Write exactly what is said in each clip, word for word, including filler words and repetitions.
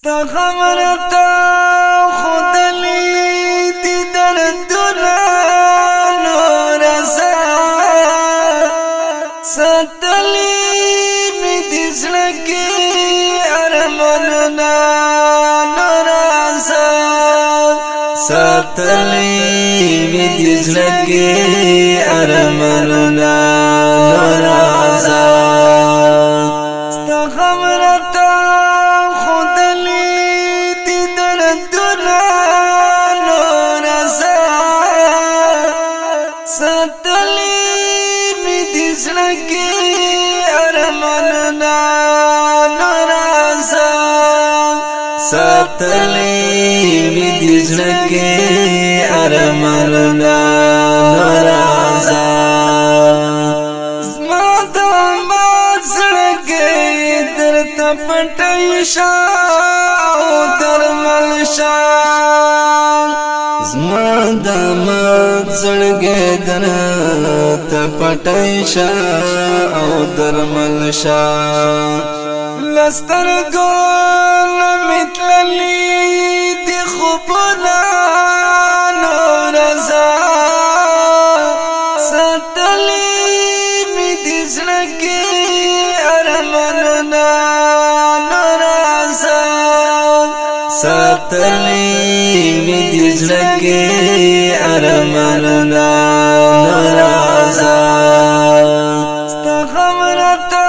ستا خبرتا خودلی دی دردنا نور ازا ستلی می دی زلکی ارماننا نور ازا ستلی می دی زلکی ارماننا نور ازا ستا خبرتا ساتلی می دیزنکی ارماننا نورازا زما داماد زړګي درته پټی شا او درمل شا زما داماد زړګي درته پټی شا او درمل شا لستر گول متللی دی خوبنا نور ازا ستلی می دی زلکی ارماننا نور ازا ستلی می دی زلکی ارماننا نور ازا ستا خبرتا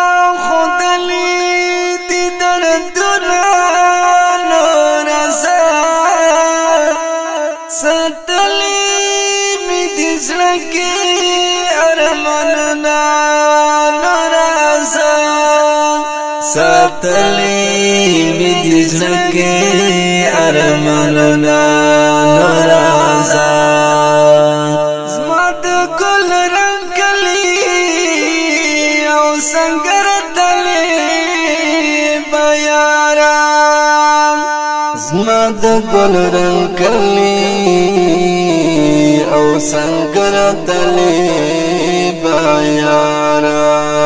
ساتلی می دیزنکی ارماننا نورازا زما د گل رنگلی او سنگر تلی بیارا زما د گل رنگلی او سنگر تلی بیارا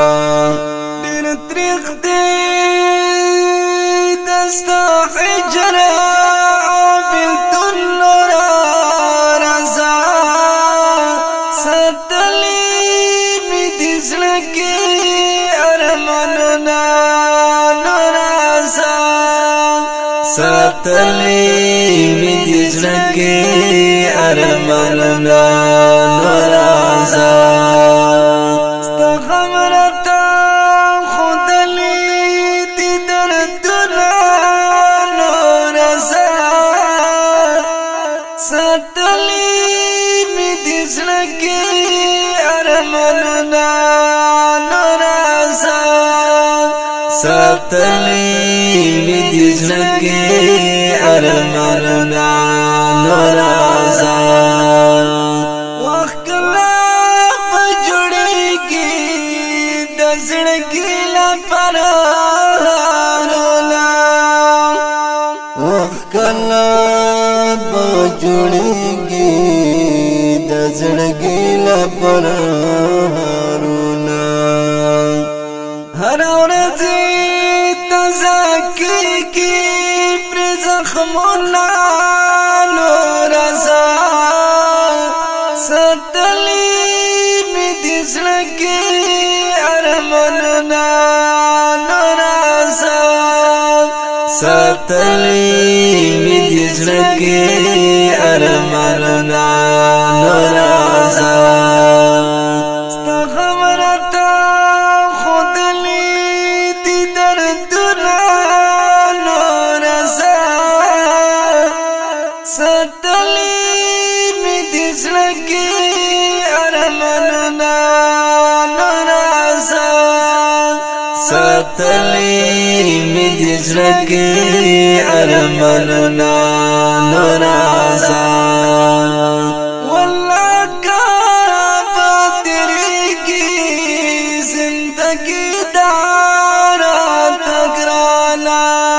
ساتلی می دیزنکی ارماننا نورازا ستا خبرتا خودلی دی دردنا نورازا ساتلی می دیزنکی ارماننا نورازا ساتلی می دیزنکی ارماننا نورازا وقت کلا بجوڑیگی دزڑگی لپرا رولا وقت کلا بجوڑیگی دزڑگی لپرا رولا ہر ورزی تزاکی کی زخمنا نورازا ستلی می دیزلکی ارماننا نورازا ستلی می دیزلکی ارماننا نورازا ستا خبرتا خودلی دی دردنا ستلی می دیزلکی ارماننا نورازا ستلی می دیزلکی ارماننا نورازا والله کعبہ تیریگی زندگی دارا تگرانا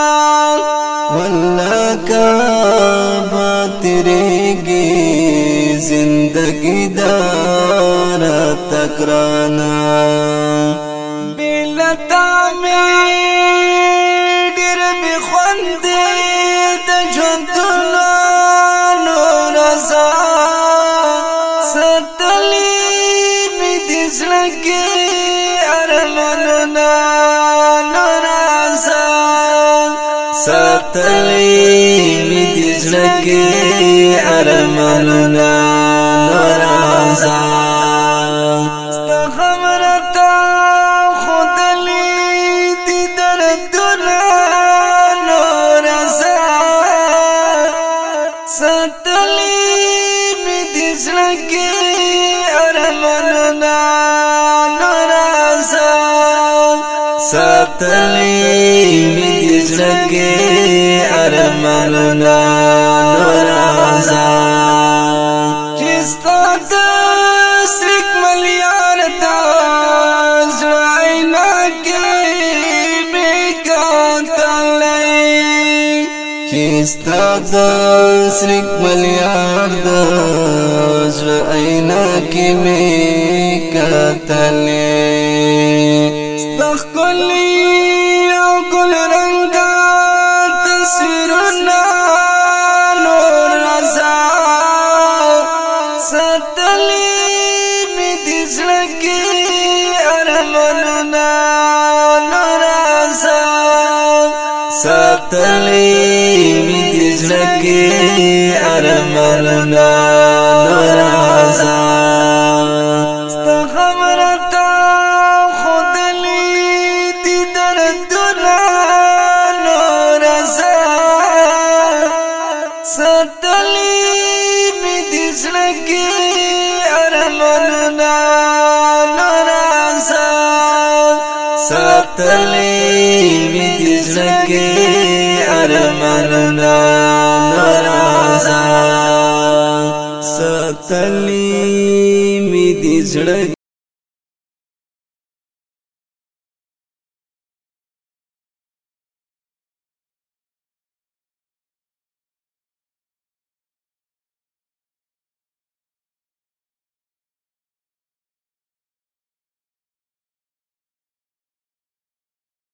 والله کعبہ تیریگی زندگی دارا تکرانا بلتا میں ڈر بخون خوندې د ژوندونو نور رضا ساتلی می دې زړه کې ارمانونه نور رضا ساتلی می دې زړه کې ارمانونه نور رضا ستا خبره تا خودلی دې دردونه نور رضا ساتلی می دې زړه کې ارمانونه نور رضا ساتلی می دې زړه کې ارمانونه نور رضا چې ستا د سرک ملیار دا زړه اینا کې مې کتلی چې ستا د سرک ملیار دا زړه اینا کې مې کتلی ستا ښکلي او ګل رنګه تصویرونه نور رضا ساتلی می دې زړه کې ارمانونه نور رضا ساتلی می دې زړه کې ارمانونه نور رضا ستا خبره تا خودلی دې دردونه نور رضا ساتلی می دې زړه کې ارمانونه نور رضا ساتلی می دې زړه کې ارمانونه نور رضا ساتلی می دې زړه